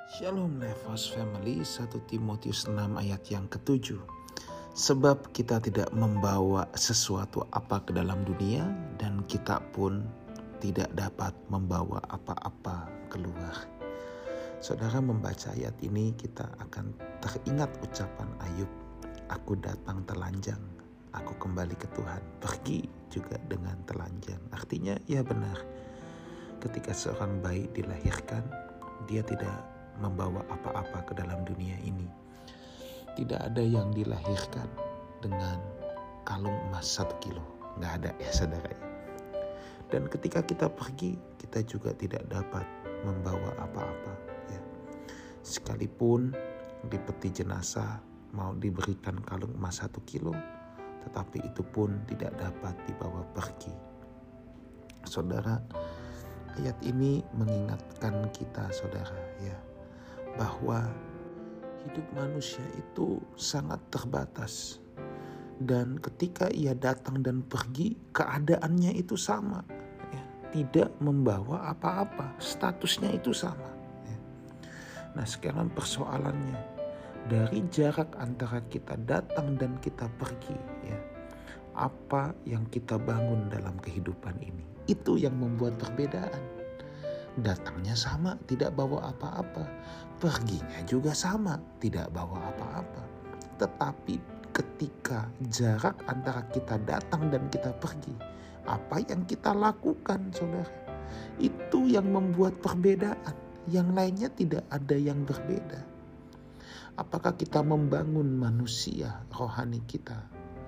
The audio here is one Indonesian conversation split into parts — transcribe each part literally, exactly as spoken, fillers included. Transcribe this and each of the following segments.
Shalom Levos Family, satu Timotius enam ayat yang ketujuh. Sebab kita tidak membawa sesuatu apa ke dalam dunia, dan kita pun tidak dapat membawa apa-apa keluar. Saudara membaca ayat ini, kita akan teringat ucapan Ayub, aku datang telanjang, aku kembali ke Tuhan, pergi juga dengan telanjang. Artinya ya benar, ketika seorang bayi dilahirkan, dia tidak membawa apa-apa ke dalam dunia ini. Tidak ada yang dilahirkan dengan kalung emas satu kilo, nggak ada ya saudara ya. Dan ketika kita pergi, kita juga tidak dapat membawa apa-apa ya. Sekalipun di peti jenazah mau diberikan kalung emas satu kilo, tetapi itu pun tidak dapat dibawa pergi. Saudara, ayat ini mengingatkan kita saudara ya, bahwa hidup manusia itu sangat terbatas. Dan ketika ia datang dan pergi, keadaannya itu sama ya, tidak membawa apa-apa, statusnya itu sama ya. Nah sekarang persoalannya, dari jarak antara kita datang dan kita pergi ya, apa yang kita bangun dalam kehidupan ini, itu yang membuat perbedaan. Datangnya sama, tidak bawa apa-apa. Perginya juga sama, tidak bawa apa-apa. Tetapi ketika jarak antara kita datang dan kita pergi, apa yang kita lakukan saudara, itu yang membuat perbedaan. Yang lainnya tidak ada yang berbeda. Apakah kita membangun manusia rohani kita?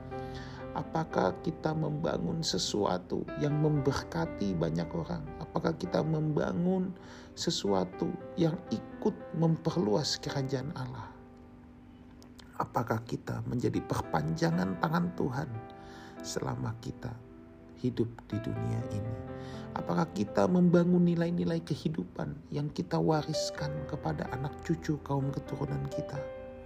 Apakah kita membangun sesuatu yang memberkati banyak orang? Apakah kita membangun sesuatu yang ikut memperluas kerajaan Allah? Apakah kita menjadi perpanjangan tangan Tuhan selama kita hidup di dunia ini? Apakah kita membangun nilai-nilai kehidupan yang kita wariskan kepada anak cucu kaum keturunan kita?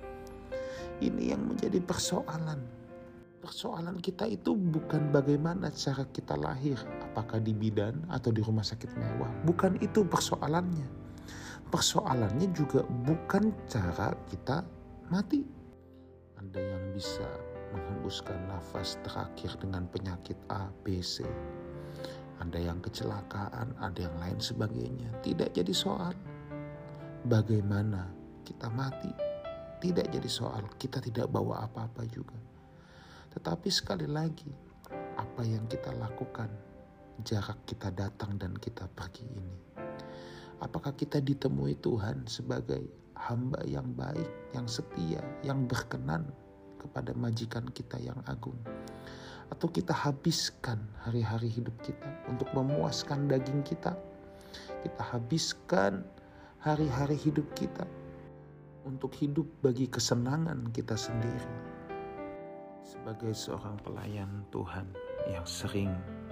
Ini yang menjadi persoalan. Persoalan kita itu bukan bagaimana cara kita lahir, apakah di bidan atau di rumah sakit mewah. Bukan itu persoalannya. Persoalannya juga bukan cara kita mati. Ada yang bisa menghembuskan nafas terakhir dengan penyakit A, B, C. Ada yang kecelakaan, ada yang lain sebagainya. Tidak jadi soal bagaimana kita mati. Tidak jadi soal, kita tidak bawa apa-apa juga. Tetapi sekali lagi, apa yang kita lakukan, jarak kita datang dan kita pergi ini. Apakah kita ditemui Tuhan sebagai hamba yang baik, yang setia, yang berkenan kepada majikan kita yang agung? Atau kita habiskan hari-hari hidup kita untuk memuaskan daging kita? Kita habiskan hari-hari hidup kita untuk hidup bagi kesenangan kita sendiri. Sebagai seorang pelayan Tuhan yang sering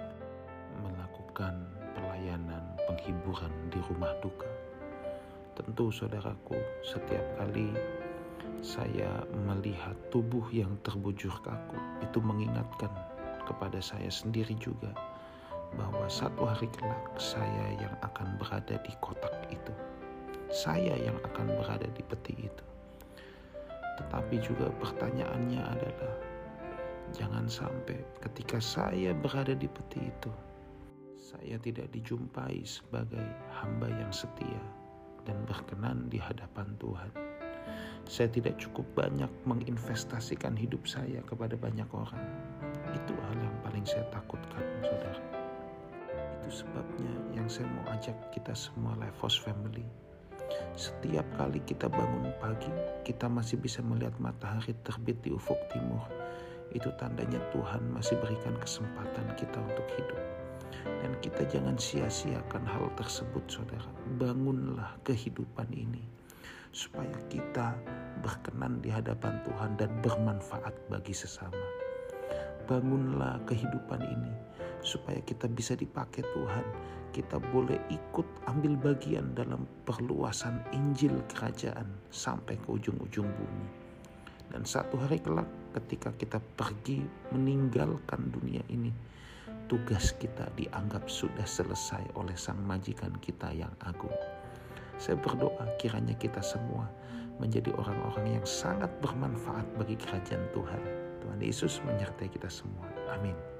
melakukan pelayanan penghiburan di rumah duka, tentu saudaraku, setiap kali saya melihat tubuh yang terbujur kaku, itu mengingatkan kepada saya sendiri juga bahwa satu hari kelak saya yang akan berada di kotak itu, saya yang akan berada di peti itu. Tetapi juga pertanyaannya adalah, jangan sampai ketika saya berada di peti itu, saya tidak dijumpai sebagai hamba yang setia dan berkenan di hadapan Tuhan. Saya tidak cukup banyak menginvestasikan hidup saya kepada banyak orang. Itu hal yang paling saya takutkan, saudara. Itu sebabnya yang saya mau ajak kita semua Levos Family. Setiap kali kita bangun pagi, kita masih bisa melihat matahari terbit di ufuk timur. Itu tandanya Tuhan masih berikan kesempatan kita untuk hidup. Dan kita jangan sia-siakan hal tersebut saudara. Bangunlah kehidupan ini supaya kita berkenan di hadapan Tuhan dan bermanfaat bagi sesama. Bangunlah kehidupan ini supaya kita bisa dipakai Tuhan. Kita boleh ikut ambil bagian dalam perluasan Injil kerajaan sampai ke ujung-ujung bumi. Dan satu hari kelak ketika kita pergi meninggalkan dunia ini, tugas kita dianggap sudah selesai oleh Sang Majikan kita yang agung. Saya berdoa kiranya kita semua menjadi orang-orang yang sangat bermanfaat bagi kerajaan Tuhan. Tuhan Yesus menyertai kita semua. Amin.